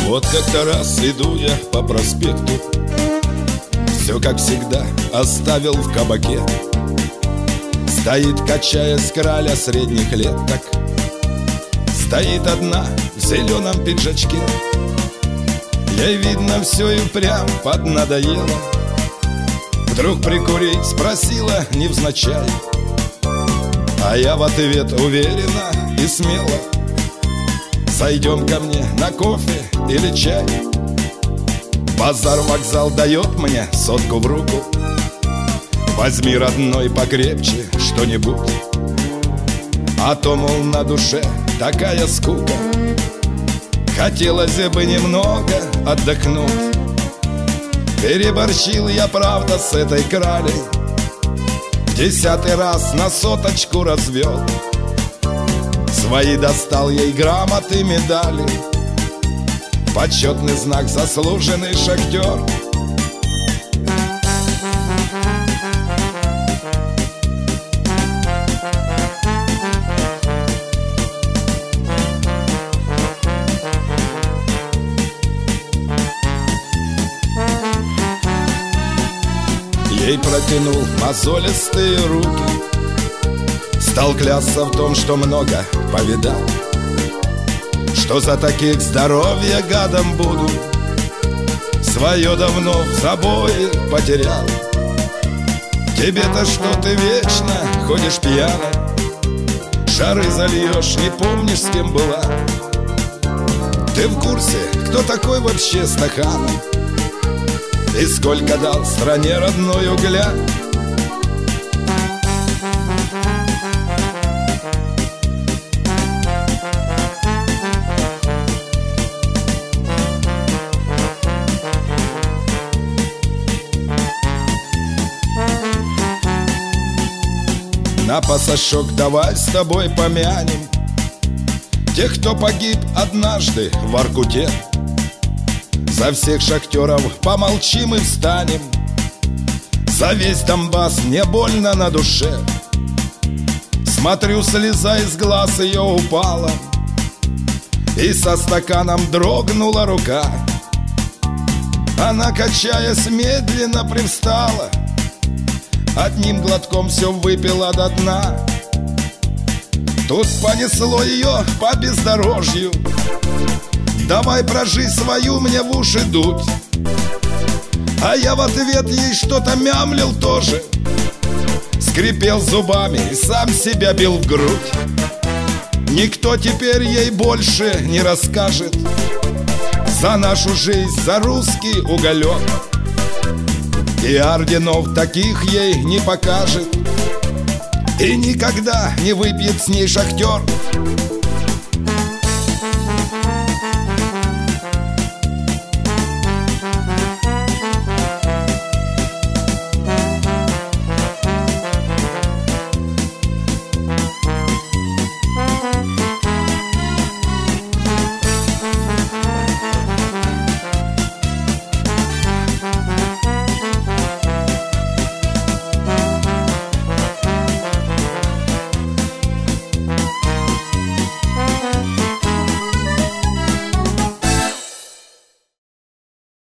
Вот как-то раз иду я по проспекту, все как всегда оставил в кабаке. Стоит, качаясь, краля средних лет так. Стоит одна в зеленом пиджачке. Ей видно все и прям поднадоело. Вдруг прикурить спросила невзначай, а я в ответ уверенно и смело: зайдем ко мне на кофе или чай. Базар вокзал дает мне сотку в руку. Возьми, родной, покрепче что-нибудь, а то, мол, на душе такая скука. Хотелось бы немного отдохнуть. Переборщил я, правда, с этой кралей. 10-й раз на соточку развел. Свои достал ей грамоты, медали, почетный знак «Заслуженный шахтер». Ей протянул мозолистые руки, стал клясться в том, что много повидал, что за таких здоровья гадом буду. Свое давно в забое потерял. Тебе-то что, ты вечно ходишь пьяной, шары зальешь, не помнишь, с кем была. Ты в курсе, кто такой вообще Стаханов и сколько дал стране родной угля? На пасашок давай с тобой помянем тех, кто погиб однажды в Воркуте. За всех шахтеров помолчим и встанем. За весь Донбасс не больно на душе. Смотрю, слеза из глаз ее упала, и со стаканом дрогнула рука. Она, качаясь, медленно привстала, одним глотком все выпила до дна. Тут понесло ее по бездорожью. Давай про жизнь свою мне в уши дуть. А я в ответ ей что-то мямлил тоже, скрипел зубами и сам себя бил в грудь. Никто теперь ей больше не расскажет за нашу жизнь, за русский уголек, и орденов таких ей не покажет, и никогда не выпьет с ней шахтер.